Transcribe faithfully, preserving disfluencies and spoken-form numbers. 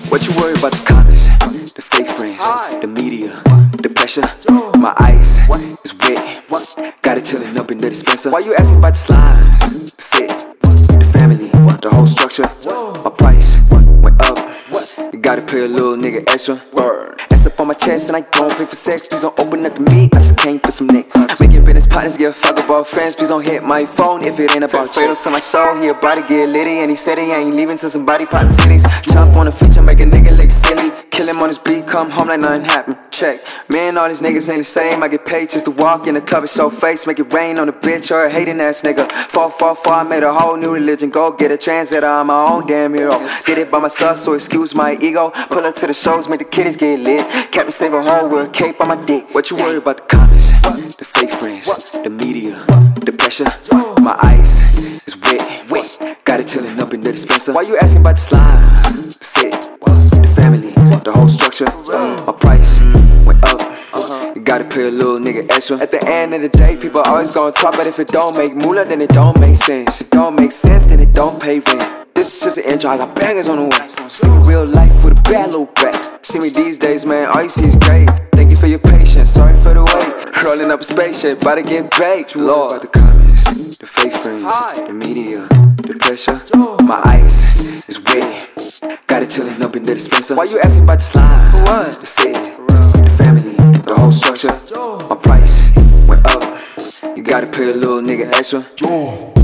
What you worry about the comments, the fake friends, the media, the pressure? My ice is wet, got it chillin' up in the dispenser. Why you asking about the slides? Sit, the family, the whole structure. My price went up, you gotta pay a little nigga extra. Ass up on my chest and I don't pay for sex. Please don't open up to me, I just came for some nicks. Making business partners, give a fuck about friends. Please don't hit my phone if it ain't about fatal to my soul. He about to get litty and he said he ain't leaving till somebody poppin' cities. Jump on a feature, make a nigga look silly. Kill him on his beat, come home like nothing happened. Check, me and all these niggas ain't the same. I get paid just to walk in the club and show face. Make it rain on a bitch or a hating ass nigga. Fall, fall, fall, I made a whole new religion. Go get a translator, I'm my own damn hero. Get it by myself, so excuse my ego. Pull up to the shows, make the kiddies get lit. Kept me save a whole world cape on my dick. What you worry about the comments, the fake friends, the media, the pressure? My ice is wet, wet. Got it chillin' up in the dispenser. Why you asking about the slides? Sit, the family, the whole structure. My price went up, you gotta pay a little nigga extra. At the end of the day, people always gonna talk, but if it don't make moolah, then it don't make sense. It don't make sense, then it don't pay rent. This is just an intro, I got bangers on the way. See me real life with a bad little back. See me these days, man, all you see is great. Thank you for your patience, sorry for the wait. Rolling up a spaceship, about to get baked. Lord, about the comments, the fake friends, the media, the pressure. My ice is wet, got it chillin' up in the dispenser. Why you asking about the slide? What? The city, the family, the whole structure. My price went up, you gotta pay a little nigga extra.